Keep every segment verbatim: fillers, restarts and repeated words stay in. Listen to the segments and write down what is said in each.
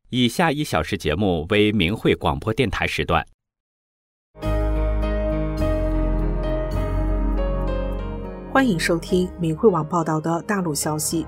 以下一小时节目为明慧广播电台时段。 欢迎收听明慧网报道的大陆消息。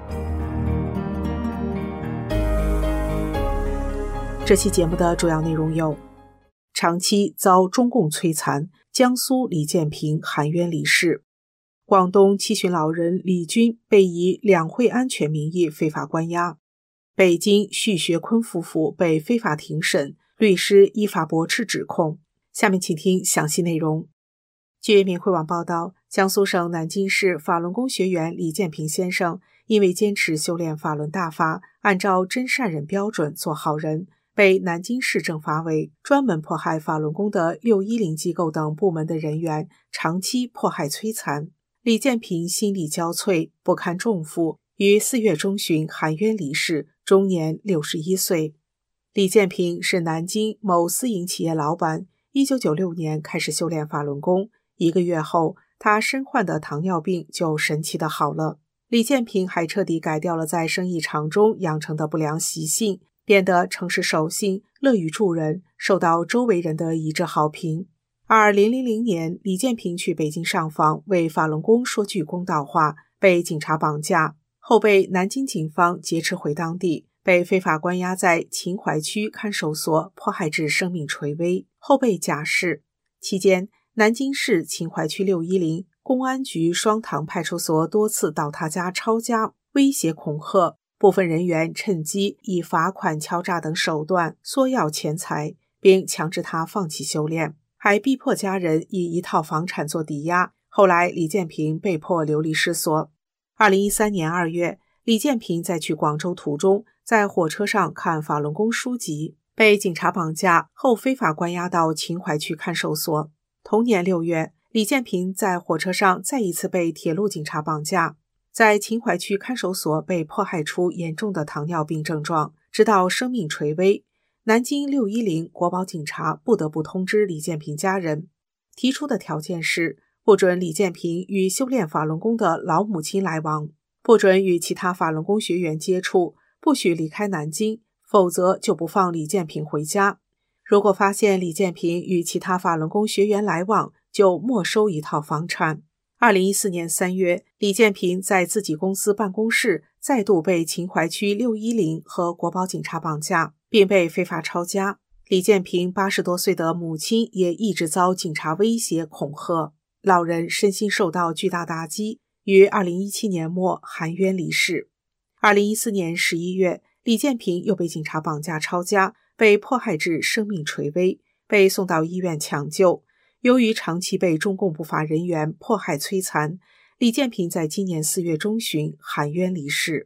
这期节目的主要内容有：长期遭中共摧残，江苏李建平含冤离世；广东七旬老人李军被以两会安全名义非法关押；北京徐学坤夫妇被非法庭审，律师依法驳斥指控。下面请听详细内容。据明慧网报道，江苏省南京市法轮功学员李建平先生因为坚持修炼法轮大法，按照真善忍标准做好人，被南京市政法委专门迫害法轮功的六一零机构等部门的人员长期迫害摧残。李建平心力交瘁，不堪重负，于四月中旬含冤离世，终年六十一岁。李建平是南京某私营企业老板，一九九六年开始修炼法轮功，一个月后，他身患的糖尿病就神奇的好了。李建平还彻底改掉了在生意场中养成的不良习性，变得诚实守信，乐于助人，受到周围人的一致好评。二零零零年，李建平去北京上访，为法轮功说句公道话，被警察绑架，后被南京警方劫持回当地，被非法关押在秦淮区看守所，迫害至生命垂危，后被假释。期间，南京市秦淮区六一零公安局双塘派出所多次到他家抄家，威胁恐吓，部分人员趁机以罚款、敲诈等手段索要钱财，并强制他放弃修炼，还逼迫家人以一套房产做抵押。后来李建平被迫流离失所。二零一三年二月，李建平在去广州途中，在火车上看法轮功书籍，被警察绑架后非法关押到秦淮区看守所。同年六月，李建平在火车上再一次被铁路警察绑架，在秦淮区看守所被迫害出严重的糖尿病症状，直到生命垂危。南京六一零国保警察不得不通知李建平家人，提出的条件是不准李建平与修炼法轮功的老母亲来往，不准与其他法轮功学员接触，不许离开南京，否则就不放李建平回家。如果发现李建平与其他法轮功学员来往，就没收一套房产。二零一四年三月，李建平在自己公司办公室再度被秦淮区六一零和国保警察绑架，并被非法抄家。李建平八十多岁的母亲也一直遭警察威胁恐吓，老人身心受到巨大打击，于二零一七年末含冤离世。二零一四年十一月，李建平又被警察绑架抄家，被迫害至生命垂危，被送到医院抢救。由于长期被中共不法人员迫害摧残，李建平在今年四月中旬含冤离世。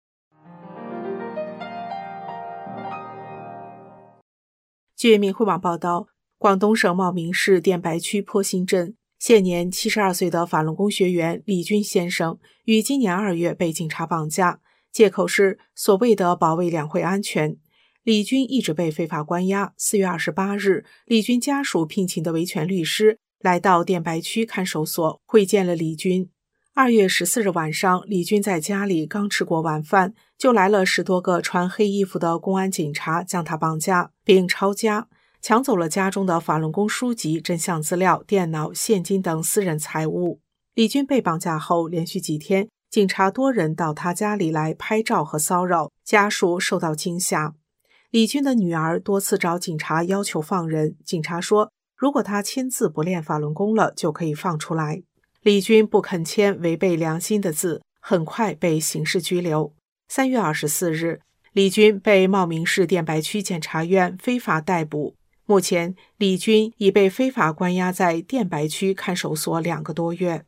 据明慧网报道，广东省茂名市电白区坡心镇现年七十二岁的法轮功学员李军先生于今年二月被警察绑架，借口是所谓的保卫两会安全。李军一直被非法关押。四月二十八日，李军家属聘请的维权律师来到电白区看守所会见了李军。二月十四日晚上，李军在家里刚吃过晚饭，就来了十多个穿黑衣服的公安警察将他绑架并抄家，抢走了家中的法轮功书籍、真相资料、电脑、现金等私人财物。李军被绑架后连续几天，警察多人到他家里来拍照和骚扰，家属受到惊吓。李军的女儿多次找警察要求放人，警察说如果他签字不练法轮功了就可以放出来。李军不肯签违背良心的字，很快被刑事拘留。三月二十四日，李军被茂名市电白区检察院非法逮捕。目前，李军已被非法关押在电白区看守所两个多月。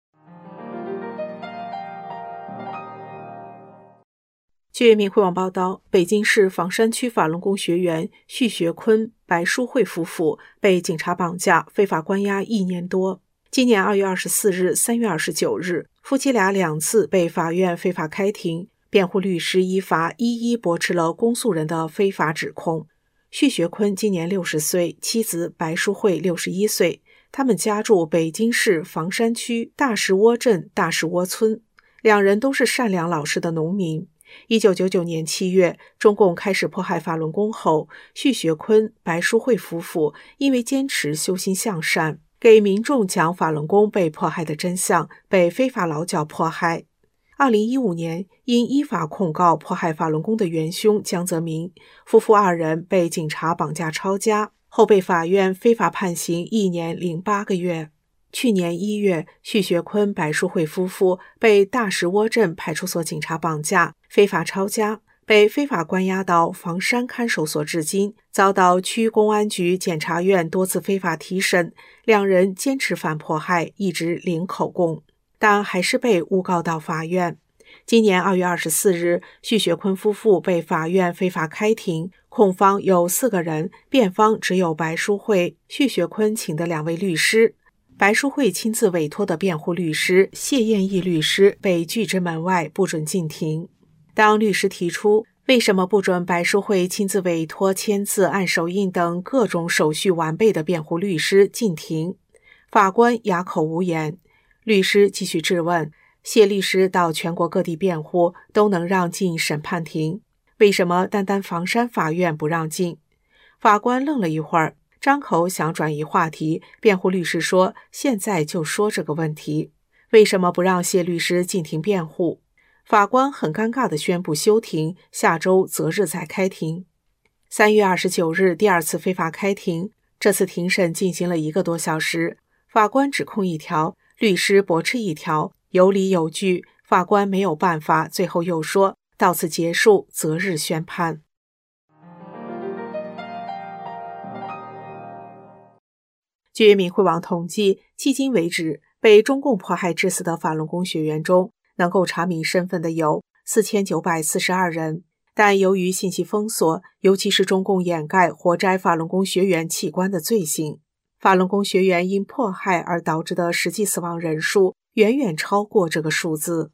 据明慧网报道，北京市房山区法轮功学员徐学坤、白淑慧夫妇被警察绑架，非法关押一年多。今年二月二十四日、三月二十九日，夫妻俩两次被法院非法开庭，辩护律师依法一一驳斥了公诉人的非法指控。徐学坤今年六十岁，妻子白淑慧六十一岁，他们家住北京市房山区大石窝镇大石窝村，两人都是善良老实的农民。 一九九九年七月，中共开始迫害法轮功后，徐学坤、白淑慧夫妇因为坚持修心向善，给民众讲法轮功被迫害的真相，被非法劳教迫害。二零一五年，因依法控告迫害法轮功的元凶江泽民夫妇二人被警察绑架抄家，后被法院非法判刑一年零八个月。去年一月，徐学坤、白淑慧夫妇被大石窝镇派出所警察绑架，非法抄家，被非法关押到房山看守所至今，遭到区公安局检察院多次非法提审，两人坚持反迫害，一直零口供，但还是被诬告到法院。今年二月二十四日，徐学坤夫妇被法院非法开庭，控方有四个人，辩方只有白淑慧、徐学坤请的两位律师。白淑慧亲自委托的辩护律师谢燕义律师被拒之门外，不准进庭。当律师提出为什么不准白淑慧亲自委托、签字、按手印等各种手续完备的辩护律师进庭，法官哑口无言。律师继续质问，谢律师到全国各地辩护都能让进审判庭，为什么单单房山法院不让进？法官愣了一会儿，张口想转移话题，辩护律师说现在就说这个问题，为什么不让谢律师进庭辩护？法官很尴尬地宣布休庭，下周择日再开庭。三月二十九日第二次非法开庭，这次庭审进行了一个多小时，法官指控一条，律师驳斥一条，有理有据，法官没有办法，最后又说到此结束，择日宣判。据明慧网统计，迄今为止，被中共迫害致死的法轮功学员中，能够查明身份的有四千九百四十二人，但由于信息封锁，尤其是中共掩盖活摘法轮功学员器官的罪行，法轮功学员因迫害而导致的实际死亡人数远远超过这个数字。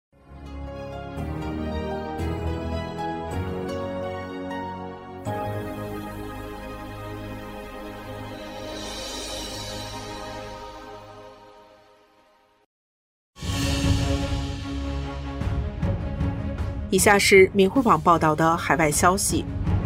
以下是明慧网报道的海外消息，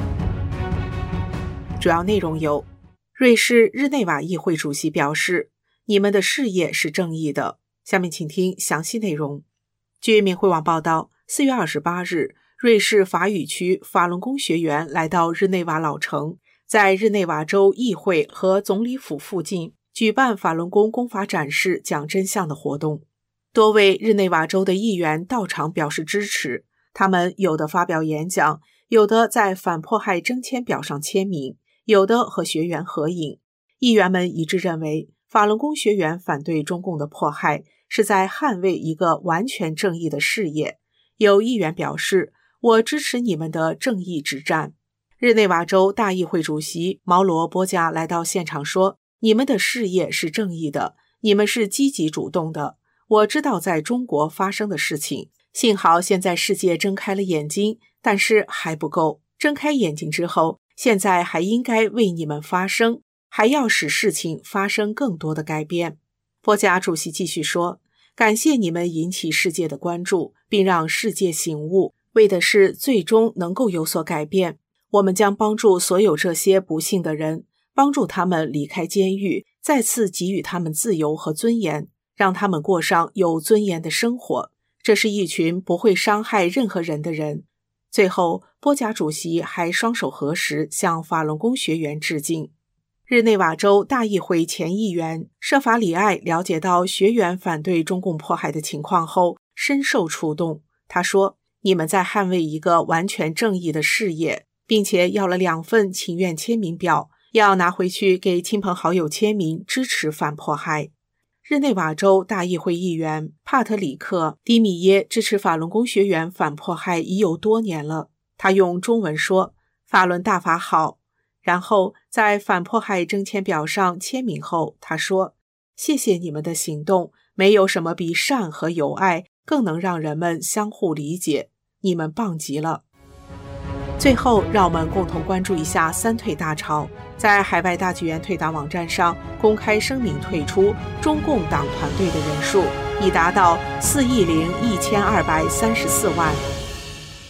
主要内容有：瑞士日内瓦议会主席表示，你们的事业是正义的。下面请听详细内容。据明慧网报道，四月二十八日，瑞士法语区法轮功学员来到日内瓦老城，在日内瓦州议会和总理府附近举办法轮功功法展示讲真相的活动。多位日内瓦州的议员到场表示支持，他们有的发表演讲，有的在反迫害征签表上签名，有的和学员合影。议员们一致认为，法轮功学员反对中共的迫害，是在捍卫一个完全正义的事业。有议员表示，我支持你们的正义之战。日内瓦州大议会主席毛罗波加来到现场说，你们的事业是正义的，你们是积极主动的。我知道在中国发生的事情，幸好现在世界睁开了眼睛，但是还不够。睁开眼睛之后，现在还应该为你们发声，还要使事情发生更多的改变。波加主席继续说，感谢你们引起世界的关注，并让世界醒悟，为的是最终能够有所改变。我们将帮助所有这些不幸的人，帮助他们离开监狱，再次给予他们自由和尊严，让他们过上有尊严的生活。这是一群不会伤害任何人的人。最后，波加主席还双手合十，向法轮功学员致敬。日内瓦州大议会前议员舍法里艾了解到学员反对中共迫害的情况后，深受触动。他说，你们在捍卫一个完全正义的事业，并且要了两份请愿签名表，要拿回去给亲朋好友签名，支持反迫害。日内瓦州大议会议员帕特里克·迪米耶支持法轮功学员反迫害已有多年了。他用中文说，法轮大法好。然后在反迫害征签表上签名后，他说，谢谢你们的行动，没有什么比善和友爱更能让人们相互理解，你们棒极了。最后，让我们共同关注一下三退大潮。在海外大纪元退党网站上公开声明退出中共党团队的人数已达到四亿零一千二百三十四万。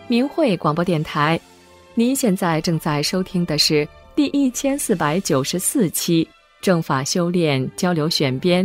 明慧广播电台。您现在正在收听的是第一千四百九十四期正法修炼交流选编。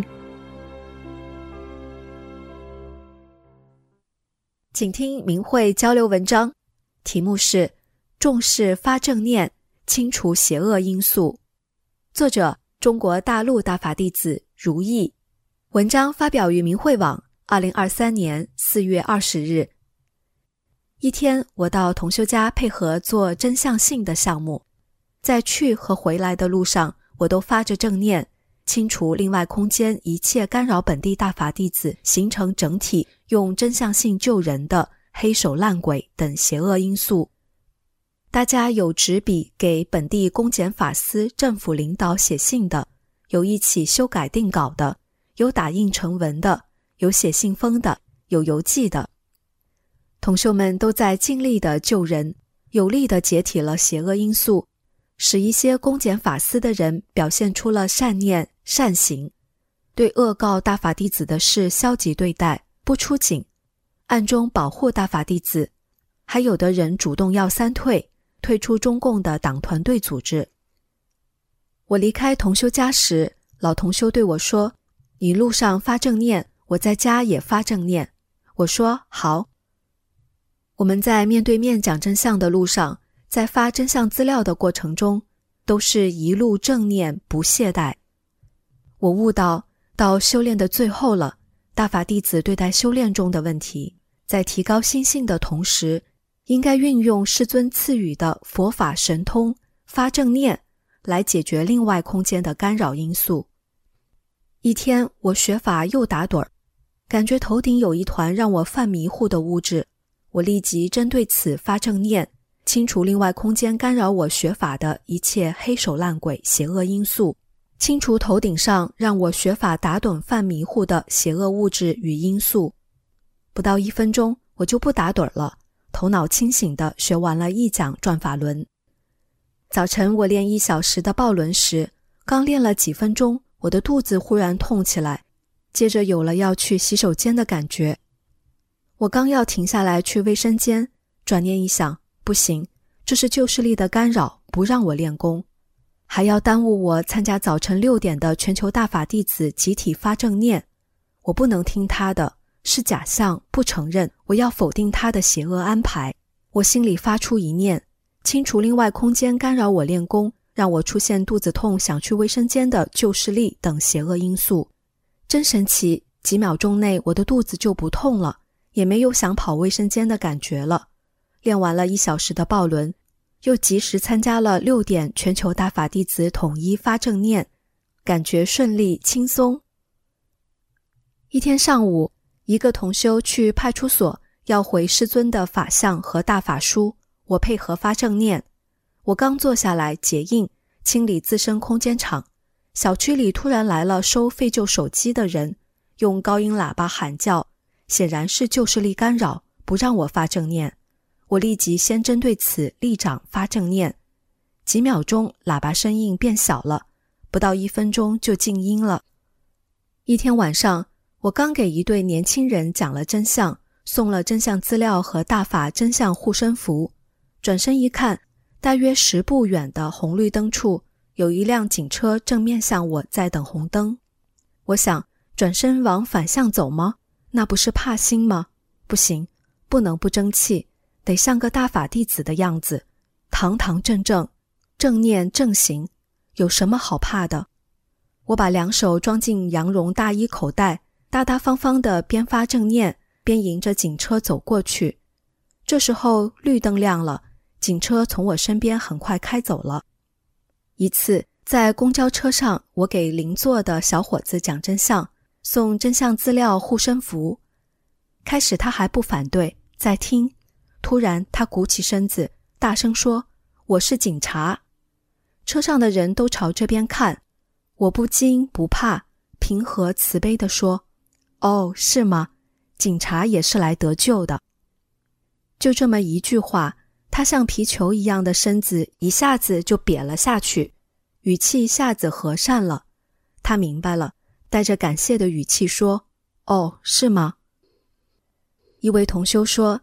请听明慧交流文章，题目是重视发正念，清除邪恶因素。作者中国大陆大法弟子如意。文章发表于明慧网二零二三年四月二十日。一天，我到同修家配合做真相性的项目，在去和回来的路上，我都发着正念，清除另外空间一切干扰本地大法弟子形成整体用真相性救人的黑手烂鬼等邪恶因素。大家有执笔给本地公检法司政府领导写信的，有一起修改定稿的，有打印成文的，有写信封的，有邮寄的。同修们都在尽力地救人，有力地解体了邪恶因素，使一些公检法司的人表现出了善念善行，对恶告大法弟子的事消极对待，不出警，暗中保护大法弟子，还有的人主动要三退，退出中共的党团队组织。我离开同修家时，老同修对我说，你路上发正念，我在家也发正念。我说好。我们在面对面讲真相的路上，在发真相资料的过程中，都是一路正念不懈怠。我悟到，到修炼的最后了，大法弟子对待修炼中的问题，在提高心性的同时，应该运用师尊赐予的佛法神通，发正念，来解决另外空间的干扰因素。一天，我学法又打盹儿，感觉头顶有一团让我犯迷糊的物质，我立即针对此发正念，清除另外空间干扰我学法的一切黑手烂鬼邪恶因素，清除头顶上让我学法打盹犯迷糊的邪恶物质与因素。不到一分钟，我就不打盹了，头脑清醒地学完了一讲转法轮。早晨我练一小时的抱轮时，刚练了几分钟，我的肚子忽然痛起来，接着有了要去洗手间的感觉。我刚要停下来去卫生间，转念一想，不行，这是旧势力的干扰，不让我练功，还要耽误我参加早晨六点的全球大法弟子集体发正念。我不能听他的，是假象，不承认，我要否定他的邪恶安排。我心里发出一念，清除另外空间干扰我练功，让我出现肚子痛想去卫生间的旧势力等邪恶因素。真神奇，几秒钟内我的肚子就不痛了，也没有想跑卫生间的感觉了。练完了一小时的抱轮，又及时参加了六点全球大法弟子统一发正念，感觉顺利轻松。一天上午，一个同修去派出所要回师尊的法相和大法书，我配合发正念。我刚坐下来结印，清理自身空间场，小区里突然来了收废旧手机的人，用高音喇叭喊叫，显然是旧势力干扰，不让我发正念。我立即先针对此立掌发正念，几秒钟喇叭声音变小了，不到一分钟就静音了。一天晚上，我刚给一对年轻人讲了真相，送了真相资料和大法真相护身符，转身一看，大约十步远的红绿灯处有一辆警车正面向我在等红灯。我想转身往反向走吗？那不是怕心吗？不行，不能不争气，得像个大法弟子的样子，堂堂正正，正念正行，有什么好怕的？我把两手装进羊绒大衣口袋，大大方方地边发正念边迎着警车走过去。这时候绿灯亮了，警车从我身边很快开走了。一次在公交车上，我给邻座的小伙子讲真相，送真相资料护身符。开始他还不反对，在听，突然他鼓起身子大声说，我是警察。车上的人都朝这边看，我不惊不怕，平和慈悲地说，哦，是吗？警察也是来得救的。就这么一句话，他像皮球一样的身子一下子就瘪了下去，语气一下子和善了。他明白了，带着感谢的语气说，哦，是吗？一位同修说，他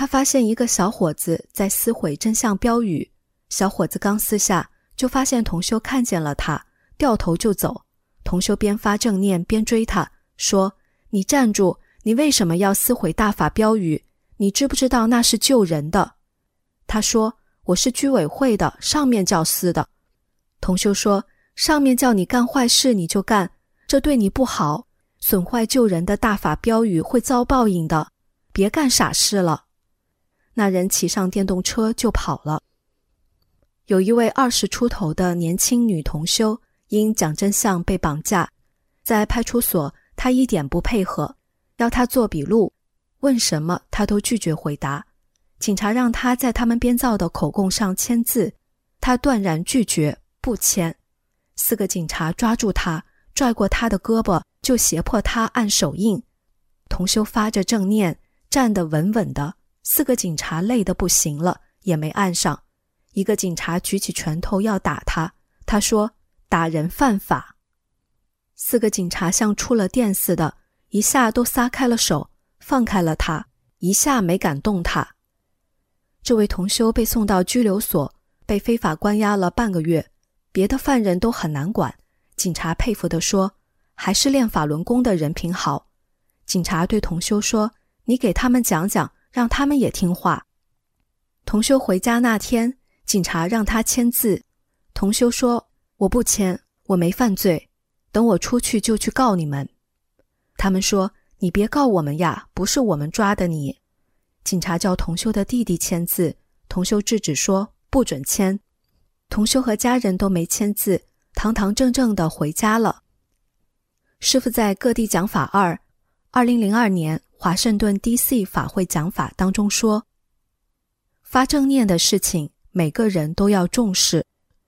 他发现一个小伙子在撕毁真相标语，小伙子刚撕下，就发现同修看见了他，掉头就走。同修边发正念边追他，说：你站住，你为什么要撕毁大法标语？你知不知道那是救人的？他说：我是居委会的，上面叫撕的。同修说：上面叫你干坏事你就干，这对你不好，损坏救人的大法标语会遭报应的，别干傻事了。那人骑上电动车就跑了。有一位二十出头的年轻女同修，因讲真相被绑架，在派出所她一点不配合，要她做笔录，问什么她都拒绝回答。警察让她在他们编造的口供上签字，她断然拒绝，不签。四个警察抓住她，拽过她的胳膊，就胁迫她按手印。同修发着正念，站得稳稳的，四个警察累得不行了，也没按上。一个警察举起拳头要打他，他说：打人犯法。四个警察像触了电似的，一下都撒开了手，放开了他，一下没敢动他。这位同修被送到拘留所，被非法关押了半个月，别的犯人都很难管。警察佩服地说：还是练法轮功的人品好。警察对同修说：你给他们讲讲，让他们也听话。同修回家那天，警察让他签字，同修说：我不签，我没犯罪，等我出去就去告你们。他们说：你别告我们呀，不是我们抓的你。警察叫同修的弟弟签字，同修制止说不准签。同修和家人都没签字，堂堂正正地回家了。师父在各地讲法二二零零二年华盛顿 D C 法会讲法当中说，发正念的事情每个人都要重视，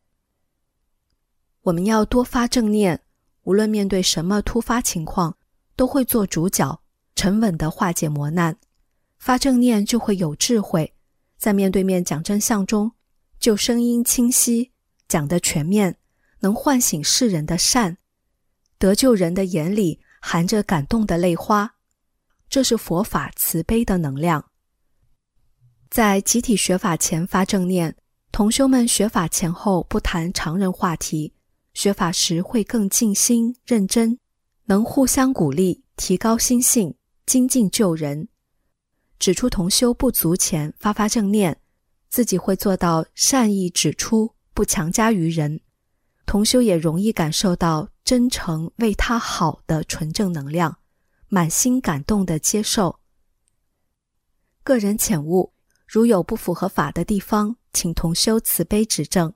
我们要多发正念，无论面对什么突发情况，都会做主角，沉稳地化解磨难。发正念就会有智慧，在面对面讲真相中，就声音清晰，讲得全面，能唤醒世人的善，得救人的眼里含着感动的泪花，这是佛法慈悲的能量。在集体学法前发正念，同修们学法前后不谈常人话题，学法时会更静心认真，能互相鼓励，提高心性，精进救人。指出同修不足前发发正念，自己会做到善意指出，不强加于人。同修也容易感受到真诚为他好的纯正能量，满心感动地接受。个人浅悟，如有不符合法的地方，请同修慈悲指正。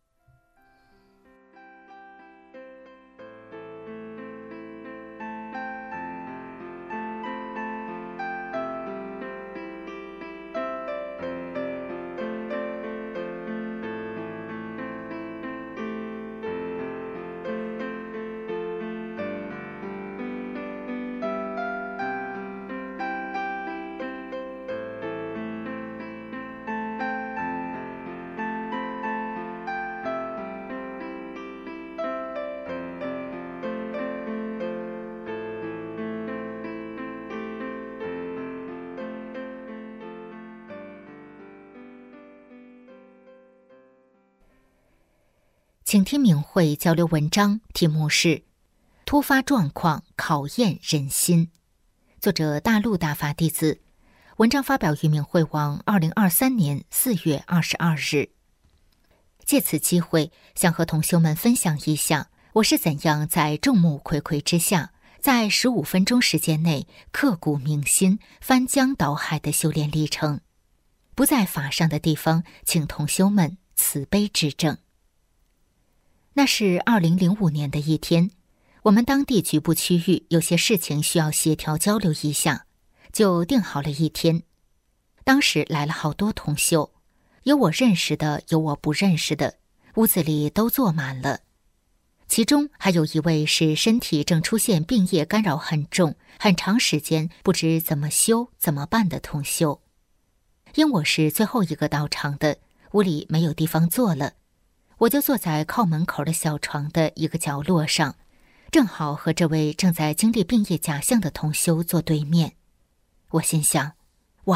请听明慧交流文章，题目是突发状况考验人心，作者大陆大法弟子，文章发表于明慧网二零二三年四月二十二日。借此机会想和同修们分享一下，我是怎样在众目睽睽之下，在十五分钟时间内刻骨铭心、翻江倒海的修炼历程。不在法上的地方，请同修们慈悲指正。那是二零零五年的一天，我们当地局部区域有些事情需要协调交流一下，就定好了一天。当时来了好多同修，有我认识的，有我不认识的，屋子里都坐满了。其中还有一位是身体正出现病业干扰很重，很长时间不知怎么修怎么办的同修。因我是最后一个到场的，屋里没有地方坐了，我就坐在靠门口的小床的一个角落上，正好和这位正在经历病业假象的同修坐对面。我心想，哇，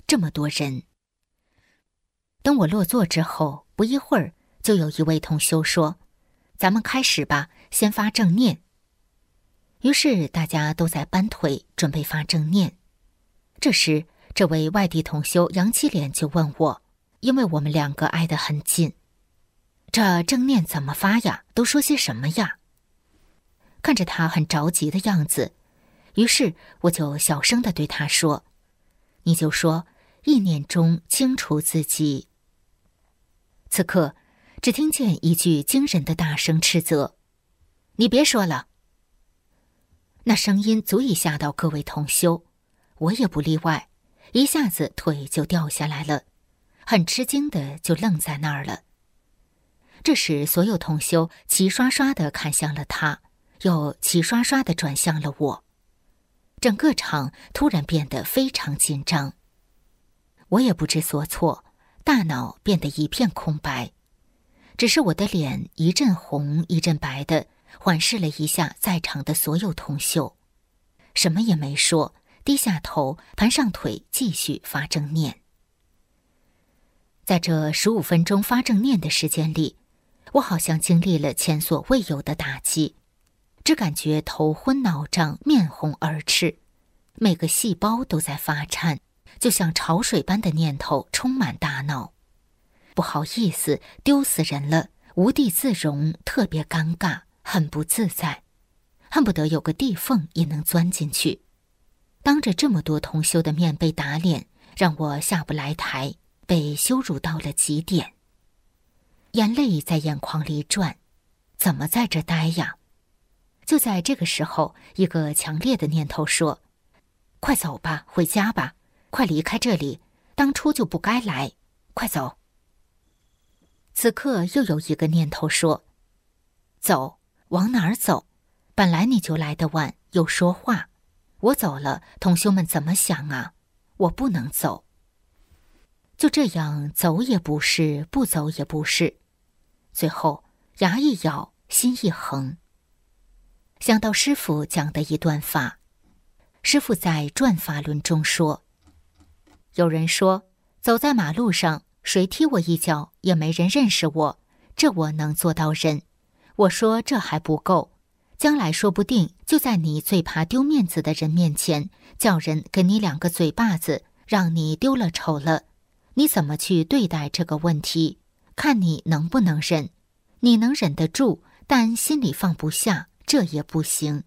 这么多人。等我落座之后，不一会儿就有一位同修说：“咱们开始吧，先发正念。”于是大家都在搬腿准备发正念。这时这位外地同修扬起脸就问我，因为我们两个挨得很近：“这正念怎么发呀？都说些什么呀？”看着他很着急的样子，于是我就小声地对他说：“你就说意念中清除自己。”此刻只听见一句惊人的大声斥责：“你别说了！”那声音足以吓到各位同修，我也不例外，一下子腿就掉下来了，很吃惊的就愣在那儿了。这时所有同修齐刷刷地看向了他，又齐刷刷地转向了我，整个场突然变得非常紧张。我也不知所措，大脑变得一片空白，只是我的脸一阵红一阵白的环视了一下在场的所有同修，什么也没说，低下头盘上腿继续发正念。在这十五分钟发正念的时间里，我好像经历了前所未有的打击，只感觉头昏脑胀，面红耳赤，每个细胞都在发颤，就像潮水般的念头充满大脑。不好意思，丢死人了，无地自容，特别尴尬，很不自在，恨不得有个地缝也能钻进去。当着这么多同修的面被打脸，让我下不来台，被羞辱到了极点。眼泪在眼眶里转，怎么在这待呀？就在这个时候，一个强烈的念头说：“快走吧，回家吧，快离开这里，当初就不该来，快走。”此刻又有一个念头说：“走，往哪儿走？本来你就来得晚，又说话，我走了，同修们怎么想啊？我不能走。”就这样，走也不是，不走也不是，最后牙一咬，心一横。想到师父讲的一段法，师父在《转法轮》中说：“有人说，走在马路上，谁踢我一脚也没人认识我，这我能做到人。我说这还不够，将来说不定就在你最怕丢面子的人面前，叫人给你两个嘴巴子，让你丢了丑了。你怎么去对待这个问题？看你能不能忍。你能忍得住，但心里放不下，这也不行。”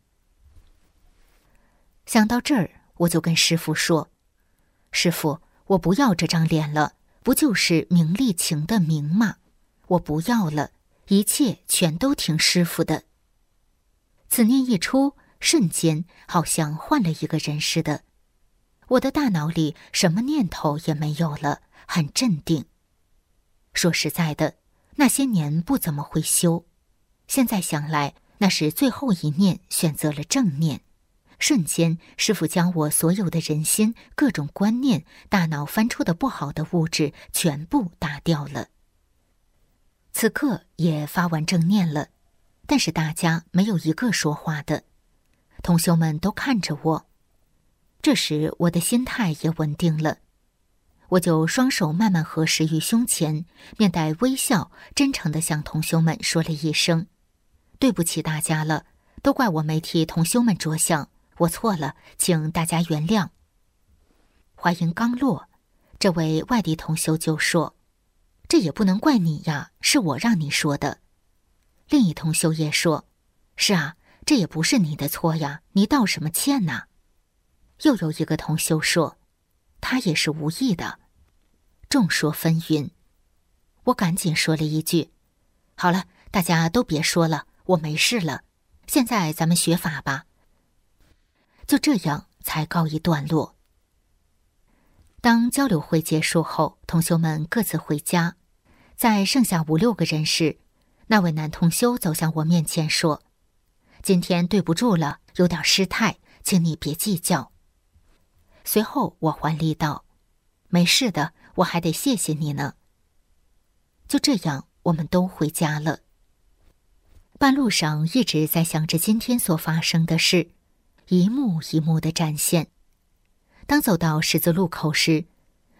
想到这儿，我就跟师父说：“师父，我不要这张脸了，不就是名利情的名吗？我不要了，一切全都听师父的。”此念一出，瞬间好像换了一个人似的，我的大脑里什么念头也没有了，很镇定。说实在的，那些年不怎么会修，现在想来，那是最后一念选择了正念。瞬间，师父将我所有的人心、各种观念、大脑翻出的不好的物质全部打掉了。此刻也发完正念了，但是大家没有一个说话的，同修们都看着我。这时我的心态也稳定了，我就双手慢慢合十于胸前，面带微笑，真诚地向同修们说了一声：“对不起大家了，都怪我没替同修们着想，我错了，请大家原谅。”话音刚落，这位外地同修就说：“这也不能怪你呀，是我让你说的。”另一同修也说：“是啊，这也不是你的错呀，你道什么歉呐？”又有一个同修说：“他也是无意的。”众说纷纭，我赶紧说了一句：“好了，大家都别说了，我没事了，现在咱们学法吧。”就这样才告一段落。当交流会结束后，同修们各自回家，在剩下五六个人时，那位男同修走向我面前说：“今天对不住了，有点失态，请你别计较。”随后我还礼道：“没事的，我还得谢谢你呢。”就这样，我们都回家了。半路上一直在想着今天所发生的事，一幕一幕的展现。当走到十字路口时，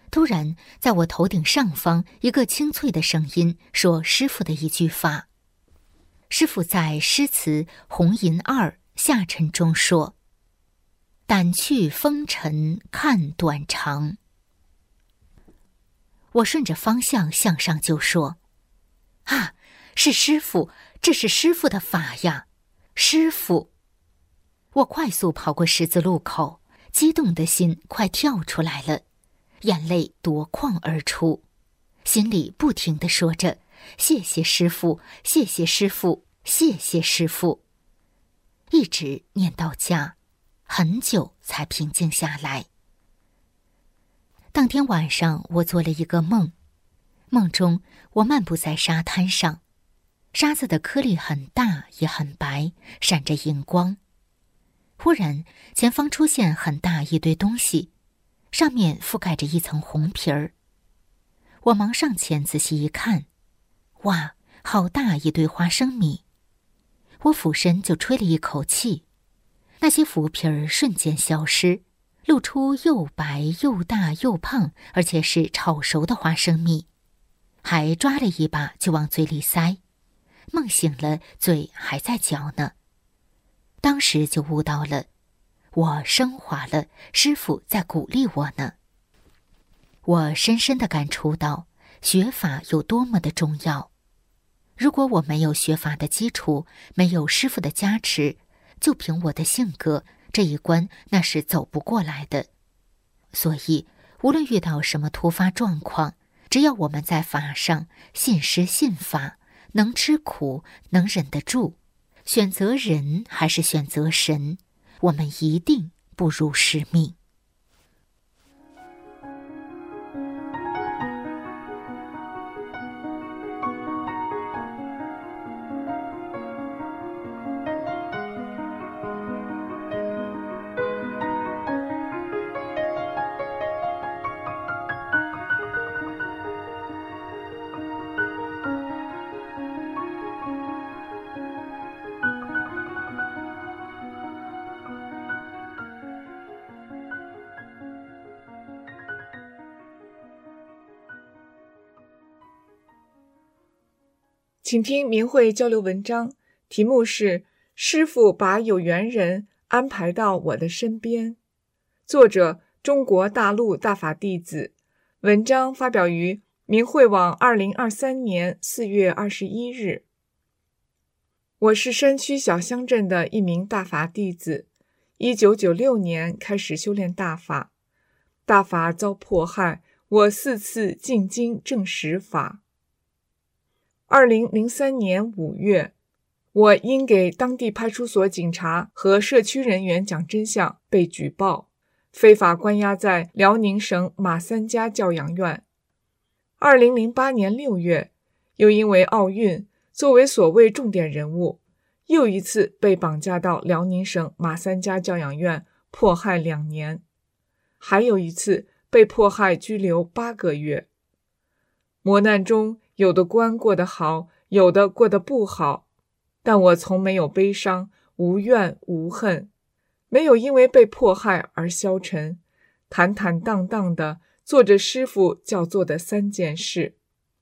突然在我头顶上方，一个清脆的声音说师父的一句法。师父在诗词《红银二下沉》中说：掸去风尘看短长。我顺着方向向上就说：啊，是师父，这是师父的法呀，师父！我快速跑过十字路口，激动的心快跳出来了，眼泪夺眶而出，心里不停地说着：谢谢师父，谢谢师父，谢谢师父，一直念到家，很久才平静下来。当天晚上，我做了一个梦，梦中我漫步在沙滩上，沙子的颗粒很大也很白，闪着银光。忽然前方出现很大一堆东西，上面覆盖着一层红皮儿。我忙上前仔细一看，哇，好大一堆花生米！我俯身就吹了一口气，那些浮皮儿瞬间消失，露出又白又大又胖，而且是炒熟的花生米，还抓了一把就往嘴里塞。梦醒了，嘴还在嚼呢。当时就悟到了，我升华了，师父在鼓励我呢。我深深地感触到学法有多么的重要。如果我没有学法的基础，没有师父的加持，就凭我的性格，这一关那是走不过来的。所以无论遇到什么突发状况，只要我们在法上信师信法，能吃苦，能忍得住，选择人还是选择神，我们一定不辱使命。 请听明慧交流文章，题目是师父把有缘人安排到我的身边，作者中国大陆大法弟子，文章发表于明慧网二零二三年四月二十一日。我是山区小乡镇的一名大法弟子，一九九六年开始修炼大法，大法遭迫害，我四次进京证实法。二零零三年五月，我因给当地派出所警察和社区人员讲真相被举报，非法关押在辽宁省马三家教养院。二零零八年六月，又因为奥运作为所谓重点人物，又一次被绑架到辽宁省马三家教养院迫害两年，还有一次被迫害拘留八个月。磨难中，有的关过得好，有的过得不好，但我从没有悲伤，无怨无恨，没有因为被迫害而消沉，坦坦荡荡地做着师父教做的三件事。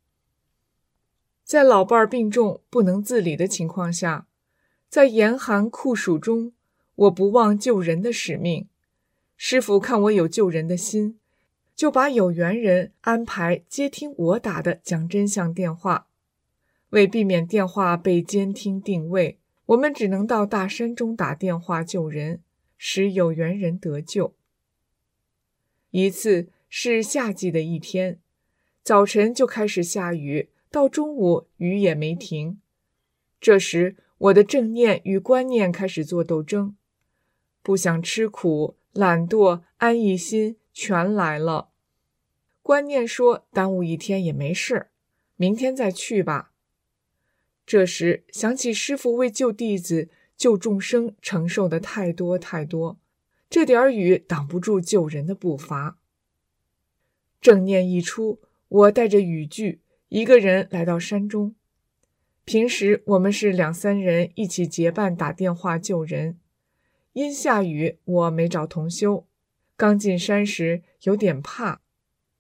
在老伴儿病重不能自理的情况下，在严寒酷暑中，我不忘救人的使命。师父看我有救人的心，就把有缘人安排接听我打的讲真相电话。为避免电话被监听定位，我们只能到大山中打电话救人，使有缘人得救。一次是夏季的一天，早晨就开始下雨，到中午雨也没停。这时我的正念与观念开始做斗争，不想吃苦，懒惰，安逸心全来了。观念说耽误一天也没事，明天再去吧。这时想起师父为救弟子、救众生承受的太多太多，这点雨挡不住救人的步伐。正念一出，我带着雨具，一个人来到山中。平时我们是两三人一起结伴打电话救人，因下雨我没找同修，刚进山时有点怕。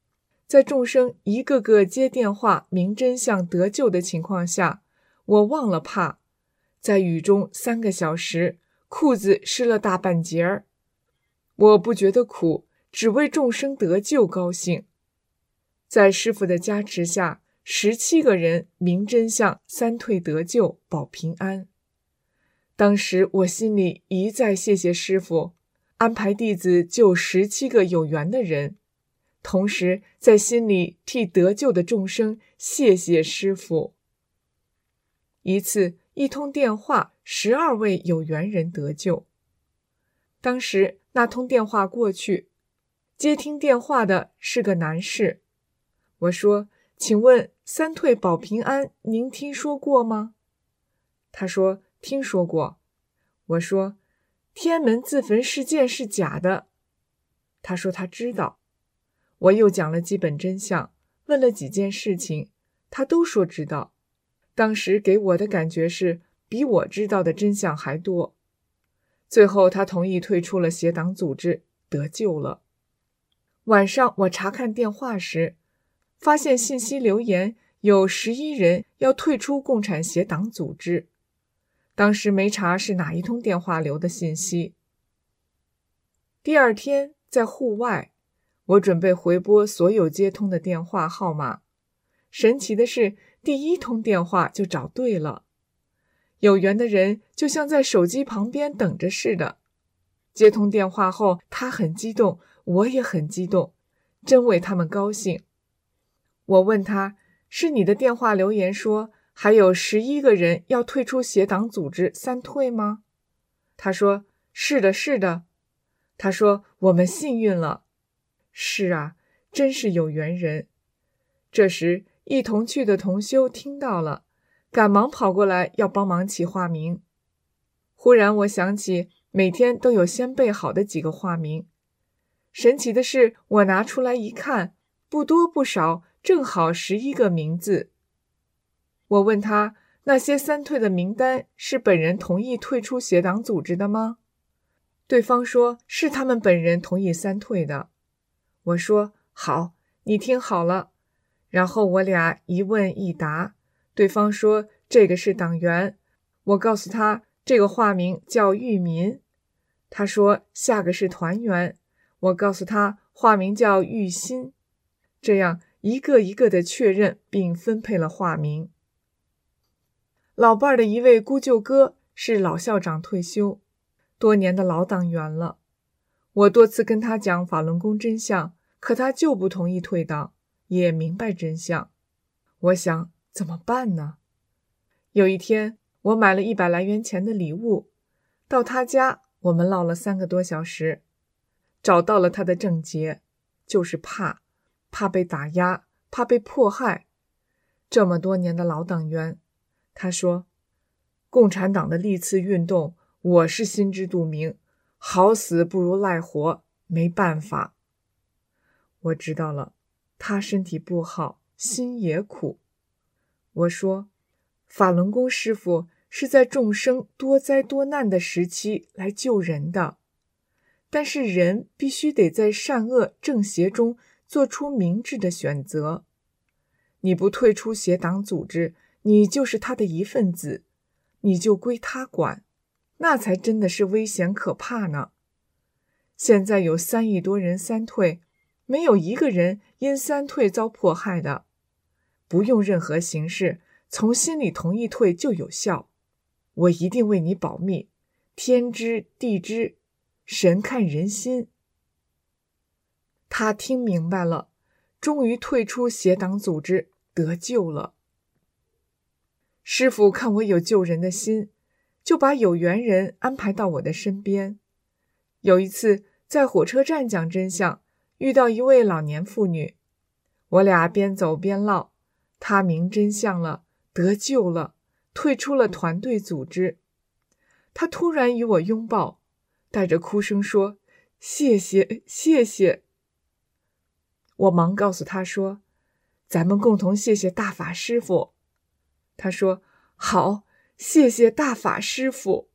在众生一个个接电话明真相得救的情况下，我忘了怕，在雨中三个小时，裤子湿了大半截儿。我不觉得苦，只为众生得救高兴。在师父的加持下，十七个人明真相三退得救，保平安。当时我心里一再谢谢师父，安排弟子救十七个有缘的人，同时在心里替得救的众生谢谢师父。一次一通电话，十二位有缘人得救。当时那通电话过去，接听电话的是个男士。我说，请问三退保平安您听说过吗？他说听说过。我说天安门自焚事件是假的。他说他知道。我又讲了基本真相，问了几件事情，他都说知道。当时给我的感觉是比我知道的真相还多。最后他同意退出了邪党组织，得救了。晚上我查看电话时，发现信息留言有十一人要退出共产邪党组织，当时没查是哪一通电话留的信息。第二天在户外，我准备回拨所有接通的电话号码，神奇的是第一通电话就找对了。有缘的人就像在手机旁边等着似的。接通电话后，他很激动，我也很激动，真为他们高兴。我问他，是你的电话留言说还有十一个人要退出邪党组织三退吗？他说是的是的。他说我们幸运了。是啊，真是有缘人。这时一同去的同修听到了，赶忙跑过来要帮忙起化名。忽然我想起每天都有先备好的几个化名，神奇的是我拿出来一看，不多不少，正好十一个名字。我问他，那些三退的名单是本人同意退出邪党组织的吗？对方说是他们本人同意三退的。我说好，你听好了。然后我俩一问一答，对方说这个是党员，我告诉他这个化名叫裕民。他说下个是团员，我告诉他化名叫裕心。这样一个一个的确认并分配了化名。老伴儿的一位姑舅哥是老校长退休，多年的老党员了。我多次跟他讲法轮功真相，可他就不同意退党，也明白真相。我想怎么办呢？有一天我买了一百来元钱的礼物，到他家我们唠了三个多小时，找到了他的症结，就是怕怕被打压，怕被迫害。这么多年的老党员，他说共产党的历次运动我是心知肚明，好死不如赖活，没办法。我知道了，他身体不好，心也苦。我说法轮功师父是在众生多灾多难的时期来救人的，但是人必须得在善恶正邪中做出明智的选择。你不退出邪党组织，你就是他的一份子，你就归他管，那才真的是危险可怕呢。现在有三亿多人三退，没有一个人因三退遭迫害的，不用任何形式，从心里同意退就有效。我一定为你保密，天知地知，神看人心。他听明白了，终于退出邪党组织，得救了。师父看我有救人的心，就把有缘人安排到我的身边。有一次在火车站讲真相，遇到一位老年妇女，我俩边走边唠，她明真相了，得救了，退出了团队组织。她突然与我拥抱，带着哭声说谢谢谢谢。我忙告诉她说咱们共同谢谢大法师父。她说好，谢谢大法师父。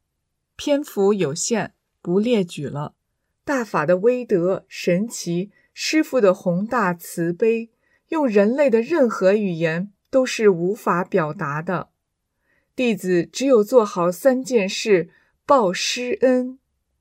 篇幅有限，不列举了。大法的威德神奇师父的宏大慈悲，用人类的任何语言都是无法表达的。弟子只有做好三件事，报师恩。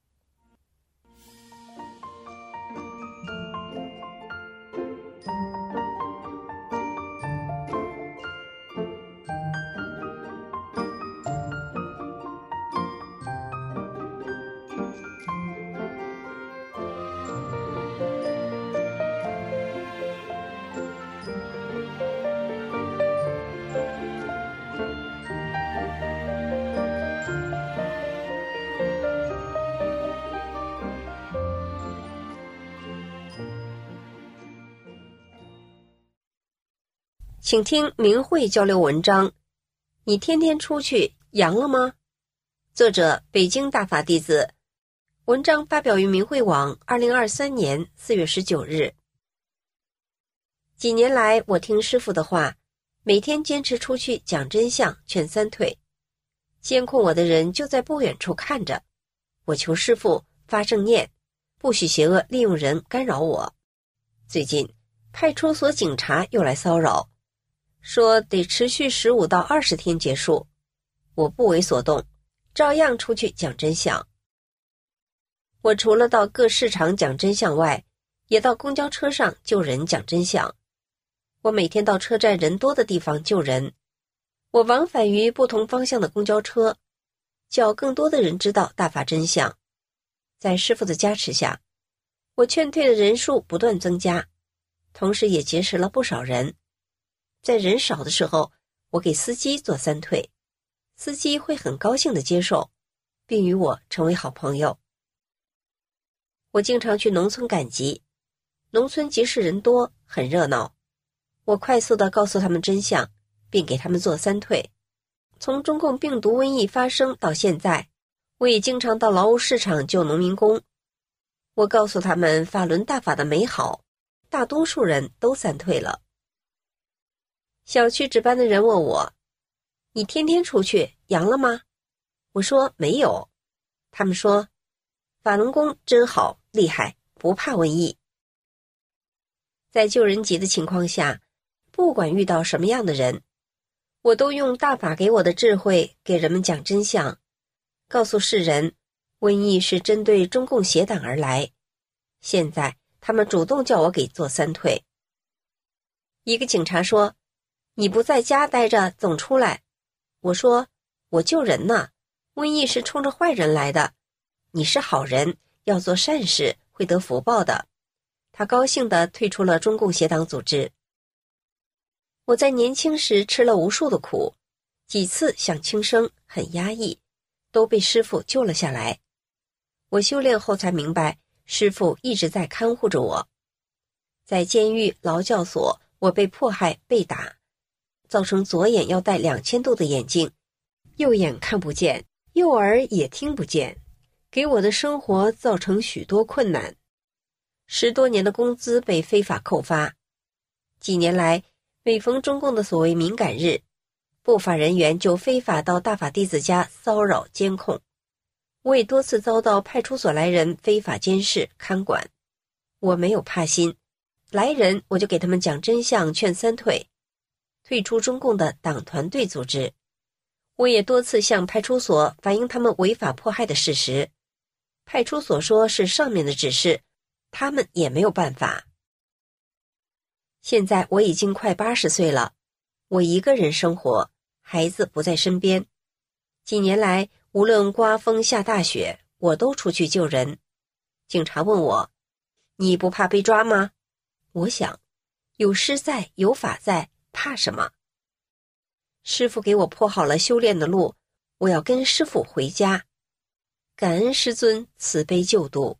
请听明慧交流文章。你天天出去阳了吗？作者北京大法弟子。文章发表于明慧网二零二三年四月十九日。几年来，我听师父的话，每天坚持出去讲真相，劝三退。监控我的人就在不远处看着。我求师父发正念，不许邪恶利用人干扰我。最近，派出所警察又来骚扰，说得持续十五到二十天结束。我不为所动，照样出去讲真相。我除了到各市场讲真相外，也到公交车上救人讲真相。我每天到车站人多的地方救人。我往返于不同方向的公交车，叫更多的人知道大法真相。在师父的加持下，我劝退的人数不断增加，同时也结识了不少人。在人少的时候，我给司机做三退，司机会很高兴地接受，并与我成为好朋友。我经常去农村赶集，农村集市人多，很热闹。我快速地告诉他们真相，并给他们做三退。从中共病毒瘟疫发生到现在，我也经常到劳务市场救农民工。我告诉他们法轮大法的美好，大多数人都三退了。小区值班的人问我，你天天出去阳了吗？我说没有。他们说，法轮功真好，厉害，不怕瘟疫。在救人急的情况下，不管遇到什么样的人，我都用大法给我的智慧给人们讲真相，告诉世人，瘟疫是针对中共邪党而来。现在他们主动叫我给做三退。一个警察说，你不在家待着，总出来。我说，我救人呢，瘟疫是冲着坏人来的，你是好人，要做善事，会得福报的。他高兴地退出了中共邪党组织。我在年轻时吃了无数的苦，几次想轻生，很压抑，都被师父救了下来。我修炼后才明白，师父一直在看护着我。在监狱、劳教所，我被迫害、被打，造成左眼要戴两千度的眼镜，右眼看不见，右耳也听不见，给我的生活造成许多困难。十多年的工资被非法扣发。几年来，每逢中共的所谓敏感日，不法人员就非法到大法弟子家骚扰监控。我也多次遭到派出所来人非法监视看管。我没有怕心，来人我就给他们讲真相，劝三退，退出中共的党团队组织。我也多次向派出所反映他们违法迫害的事实，派出所说是上面的指示，他们也没有办法。现在我已经快八十岁了，我一个人生活，孩子不在身边。几年来，无论刮风下大雪，我都出去救人。警察问我，你不怕被抓吗？我想，有师在，有法在，怕什么？师父给我铺好了修炼的路，我要跟师父回家。感恩师尊慈悲救度。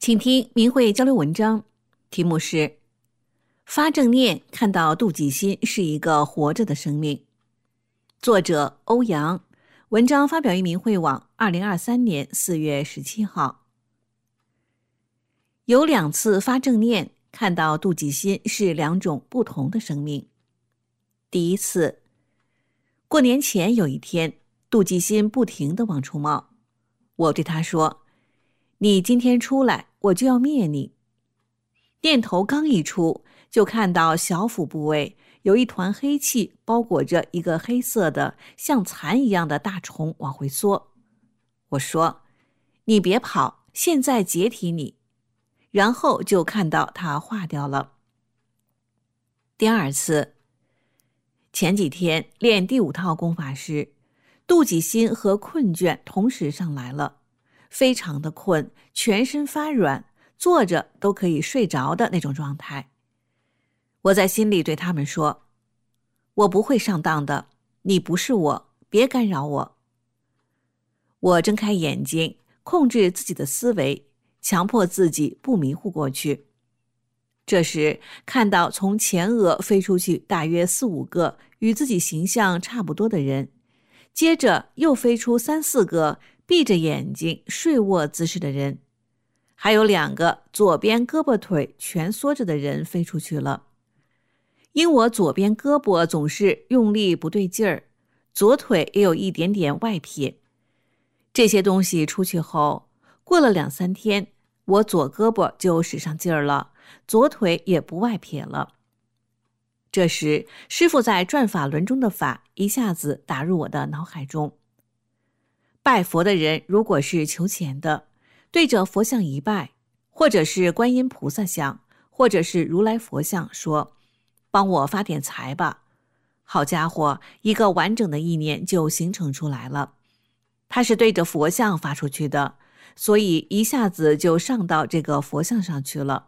请听明慧交流文章，题目是发正念看到妒忌心是一个活着的生命。作者欧阳，文章发表于明慧网二零二三年四月十七号。有两次发正念看到妒忌心是两种不同的生命。第一次，过年前有一天，妒忌心不停地往出冒，我对他说，你今天出来，我就要灭你。念头刚一出，就看到小腹部位有一团黑气包裹着一个黑色的像蚕一样的大虫往回缩。我说，你别跑，现在解体你。然后就看到它化掉了。第二次，前几天练第五套功法时，妒忌心和困倦同时上来了，非常的困，全身发软，坐着都可以睡着的那种状态。我在心里对他们说，我不会上当的，你不是我，别干扰我。我睁开眼睛，控制自己的思维，强迫自己不迷糊过去。这时看到从前额飞出去大约四五个与自己形象差不多的人，接着又飞出三四个闭着眼睛睡卧姿势的人，还有两个左边胳膊腿蜷缩着的人飞出去了。因我左边胳膊总是用力不对劲儿，左腿也有一点点外撇。这些东西出去后，过了两三天，我左胳膊就使上劲儿了，左腿也不外撇了。这时师父在转法轮中的法一下子打入我的脑海中。拜佛的人如果是求钱的，对着佛像一拜，或者是观音菩萨像，或者是如来佛像，说帮我发点财吧，好家伙，一个完整的意念就形成出来了。它是对着佛像发出去的，所以一下子就上到这个佛像上去了。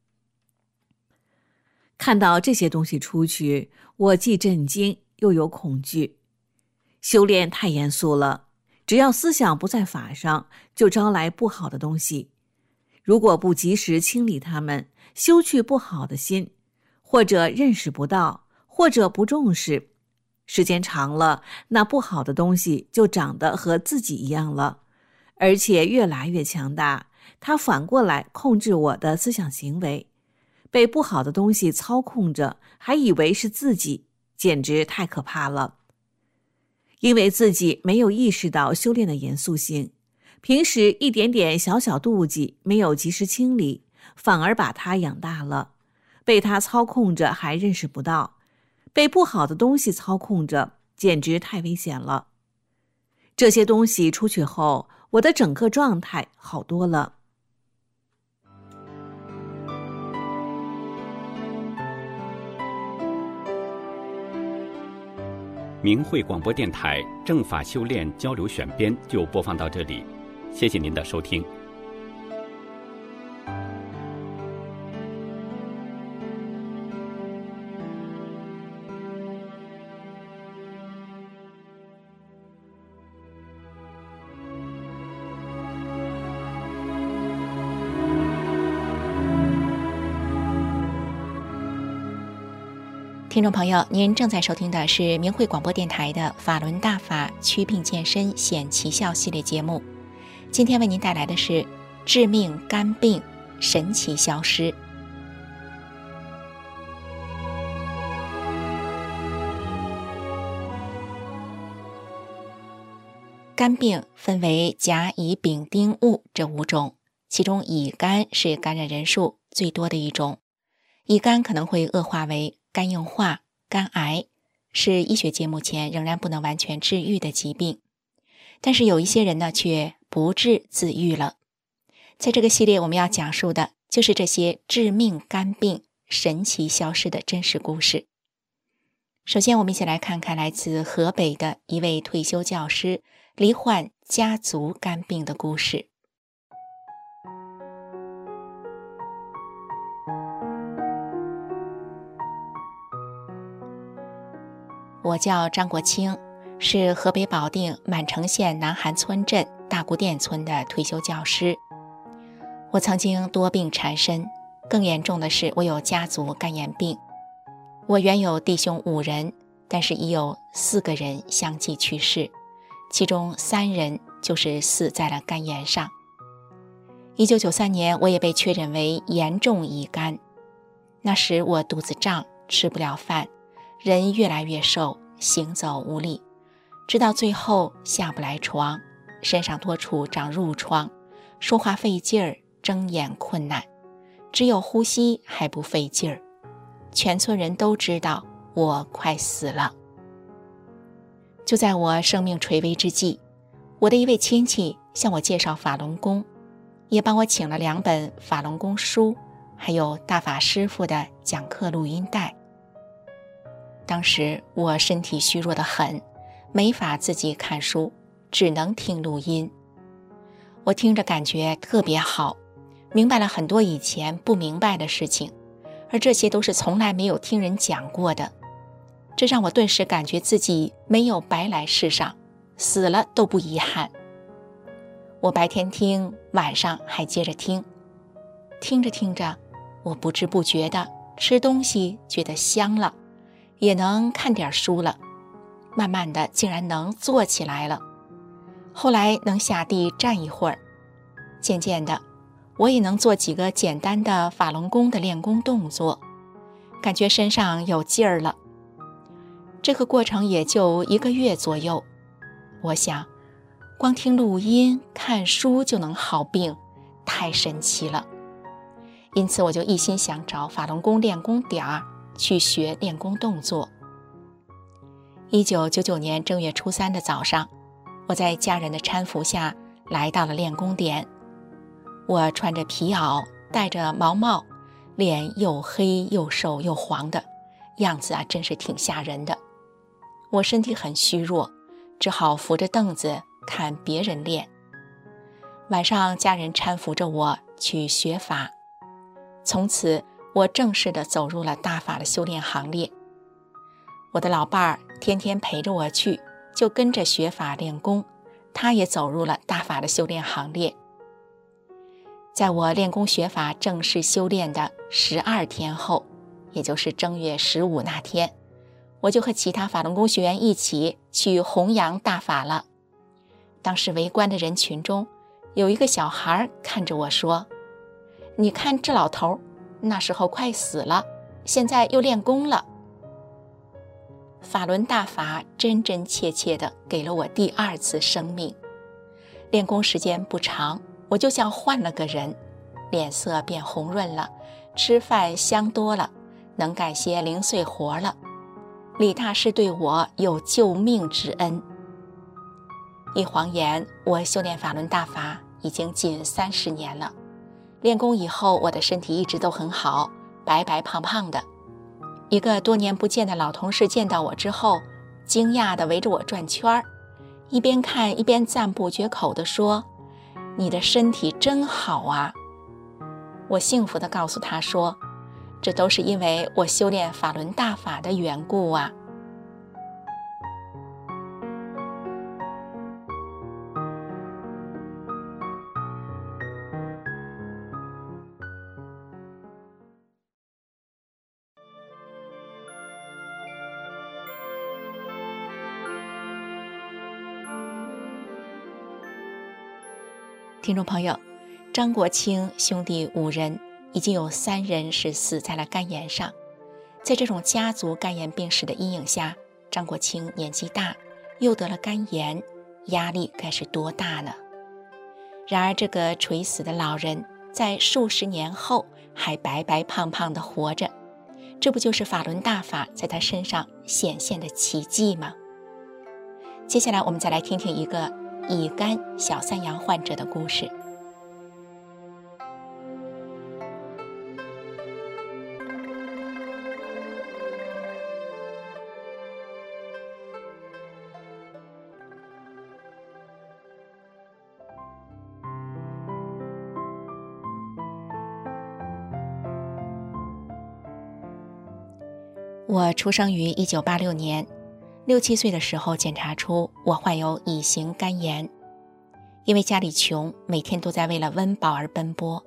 看到这些东西出去，我既震惊又有恐惧。修炼太严肃了，只要思想不在法上，就招来不好的东西。如果不及时清理它们，修去不好的心，或者认识不到，或者不重视，时间长了，那不好的东西就长得和自己一样了，而且越来越强大，它反过来控制我的思想行为。被不好的东西操控着，还以为是自己，简直太可怕了。因为自己没有意识到修炼的严肃性，平时一点点小小妒忌没有及时清理，反而把它养大了，被它操控着还认识不到，被不好的东西操控着，简直太危险了。这些东西出去后，我的整个状态好多了。 明慧广播电台正法修炼交流选编就播放到这里，谢谢您的收听。 听众朋友，您正在收听的是明慧广播电台的法轮大法祛病健身显奇效系列节目。今天为您带来的是致命肝病神奇消失。肝病分为甲乙丙丁戊这五种，其中乙肝是感染人数最多的一种。乙肝可能会恶化为肝硬化、肝癌，是医学界目前仍然不能完全治愈的疾病。但是有一些人呢，却不治自愈了。在这个系列我们要讲述的就是这些致命肝病神奇消失的真实故事。首先我们一起来看看来自河北的一位退休教师罹患家族肝病的故事。我叫张国清，是河北保定满城县南韩村镇大沽店村的退休教师。 我曾经多病缠身，更严重的是我有家族肝炎病。我原有弟兄五人，但是已有四个人相继去世，其中三人就是死在了肝炎上。一九九三年，我也被确诊为严重乙肝。那时我肚子胀，吃不了饭，人越来越瘦，行走无力，直到最后下不来床，身上多处长褥疮，说话费劲儿，睁眼困难，只有呼吸还不费劲儿。全村人都知道我快死了。就在我生命垂危之际，我的一位亲戚向我介绍法轮功，也帮我请了两本法轮功书，还有大法师父的讲课录音带。当时我身体虚弱得很，没法自己看书，只能听录音。我听着感觉特别好，明白了很多以前不明白的事情，而这些都是从来没有听人讲过的。这让我顿时感觉自己没有白来世上，死了都不遗憾。我白天听，晚上还接着听，听着听着，我不知不觉的吃东西觉得香了，也能看点书了，慢慢的竟然能坐起来了，后来能下地站一会儿，渐渐的我也能做几个简单的法轮功的练功动作，感觉身上有劲儿了。这个过程也就一个月左右，我想光听录音看书就能好病，太神奇了。因此我就一心想找法轮功练功点儿去学练功动作。一九九九年正月初三的早上，我在家人的搀扶下来到了练功点。我穿着皮袄，戴着毛帽，脸又黑又瘦又黄的样子啊，真是挺吓人的。我身体很虚弱，只好扶着凳子看别人练。晚上家人搀扶着我去学法，从此我正式地走入了大法的修炼行列。我的老伴儿天天陪着我去，就跟着学法练功，他也走入了大法的修炼行列。在我练功学法正式修炼的十二天后，也就是正月十五那天，我就和其他法轮功学员一起去弘扬大法了。当时围观的人群中，有一个小孩看着我说：“你看这老头，那时候快死了，现在又练功了。”法轮大法真真切切地给了我第二次生命。练功时间不长，我就像换了个人，脸色变红润了，吃饭香多了，能干些零碎活了。李大师对我有救命之恩。一晃眼，我修炼法轮大法已经近三十年了。练功以后，我的身体一直都很好，白白胖胖的。一个多年不见的老同事见到我之后，惊讶地围着我转圈，一边看一边赞不绝口地说：“你的身体真好啊！”我幸福地告诉他说：“这都是因为我修炼法轮大法的缘故啊。”听众朋友，张国清兄弟五人已经有三人是死在了肝炎上。在这种家族肝炎病史的阴影下，张国清年纪大，又得了肝炎，压力该是多大呢？然而这个垂死的老人在数十年后还白白胖胖地活着，这不就是法轮大法在他身上显现的奇迹吗？接下来我们再来听听一个乙肝小三阳患者的故事。我出生于一九八六年，六七岁的时候检查出我患有乙型肝炎。因为家里穷，每天都在为了温饱而奔波，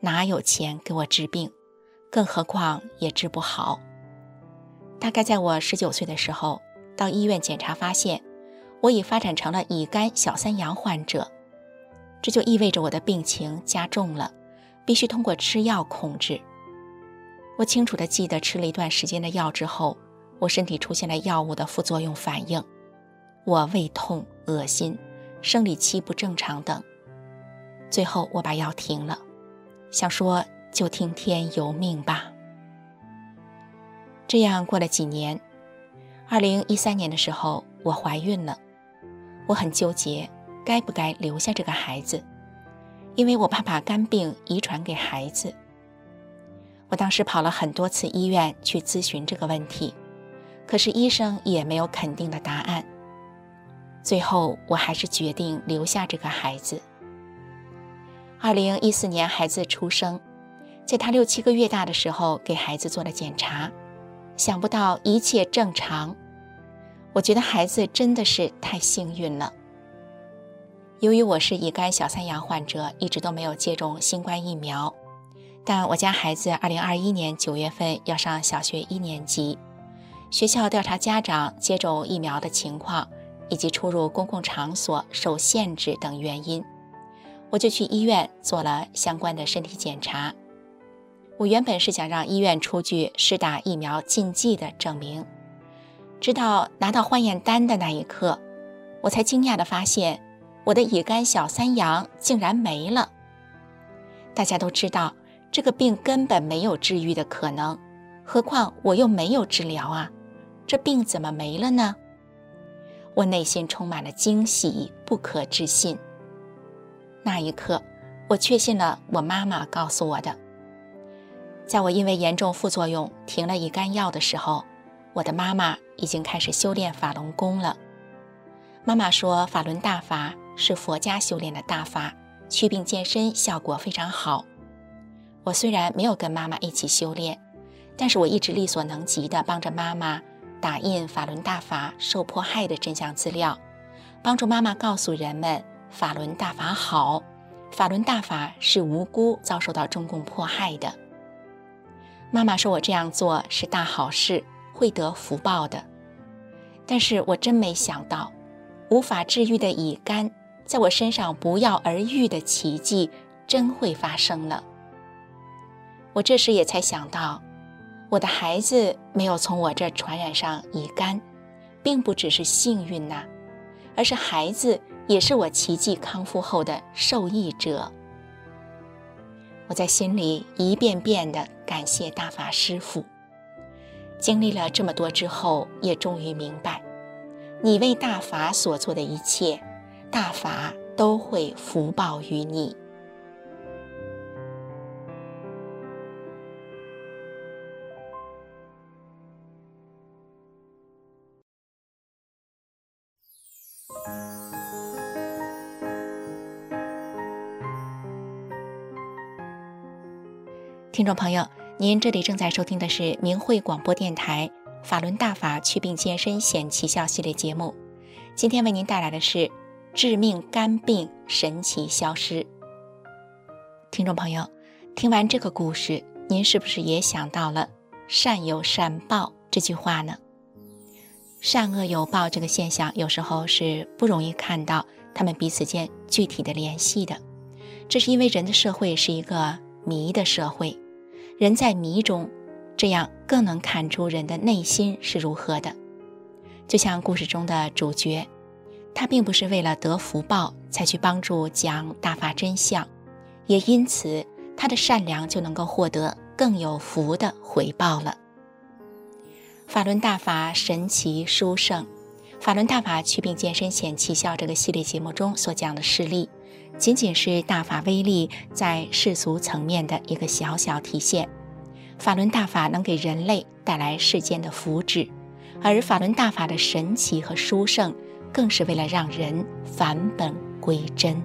哪有钱给我治病，更何况也治不好。大概在我十九岁的时候，到医院检查发现我已发展成了乙肝小三阳患者，这就意味着我的病情加重了，必须通过吃药控制。我清楚地记得吃了一段时间的药之后，我身体出现了药物的副作用反应，我胃痛、恶心、生理期不正常等。最后我把药停了，想说就听天由命吧。这样过了几年，二零一三年的时候我怀孕了，我很纠结该不该留下这个孩子，因为我怕把肝病遗传给孩子。我当时跑了很多次医院去咨询这个问题，可是医生也没有肯定的答案。最后我还是决定留下这个孩子。二零一四年孩子出生，在他六七个月大的时候给孩子做了检查，想不到一切正常。我觉得孩子真的是太幸运了。由于我是乙肝小三阳患者，一直都没有接种新冠疫苗，但我家孩子二零二一年九月份要上小学一年级，学校调查家长接种疫苗的情况，以及出入公共场所受限制等原因，我就去医院做了相关的身体检查。我原本是想让医院出具施打疫苗禁忌的证明，直到拿到化验单的那一刻，我才惊讶地发现我的乙肝小三阳竟然没了。大家都知道这个病根本没有治愈的可能，何况我又没有治疗啊，这病怎么没了呢？我内心充满了惊喜，不可置信。那一刻，我确信了我妈妈告诉我的。在我因为严重副作用停了乙肝药的时候，我的妈妈已经开始修炼法轮功了。妈妈说法轮大法是佛家修炼的大法，祛病健身效果非常好。我虽然没有跟妈妈一起修炼，但是我一直力所能及地帮着妈妈打印法轮大法受迫害的真相资料，帮助妈妈告诉人们法轮大法好，法轮大法是无辜遭受到中共迫害的。妈妈说我这样做是大好事，会得福报的。但是我真没想到，无法治愈的乙肝在我身上不药而愈的奇迹真会发生了。我这时也才想到，我的孩子没有从我这传染上乙肝，并不只是幸运呐、啊，而是孩子也是我奇迹康复后的受益者。我在心里一遍遍地感谢大法师父。经历了这么多之后，也终于明白，你为大法所做的一切，大法都会福报于你。听众朋友，您这里正在收听的是明慧广播电台法轮大法祛病健身显奇效系列节目。今天为您带来的是致命肝病神奇消失。听众朋友，听完这个故事，您是不是也想到了善有善报这句话呢？善恶有报这个现象有时候是不容易看到他们彼此间具体的联系的，这是因为人的社会是一个迷的社会，人在迷中，这样更能看出人的内心是如何的。就像故事中的主角，他并不是为了得福报才去帮助讲大法真相，也因此他的善良就能够获得更有福的回报了。法轮大法神奇殊胜，法轮大法祛病健身显奇效这个系列节目中所讲的事例，仅仅是大法威力在世俗层面的一个小小体现。法轮大法能给人类带来世间的福祉，而法轮大法的神奇和殊胜，更是为了让人返本归真。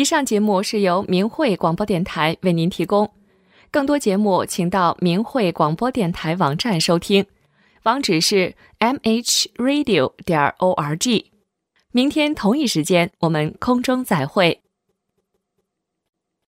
上节目是由明慧广播电台为您提供，更多节目请到明慧广播电台网站收听，网址是 m h radio 点 org。明天同一时间我们空中再会。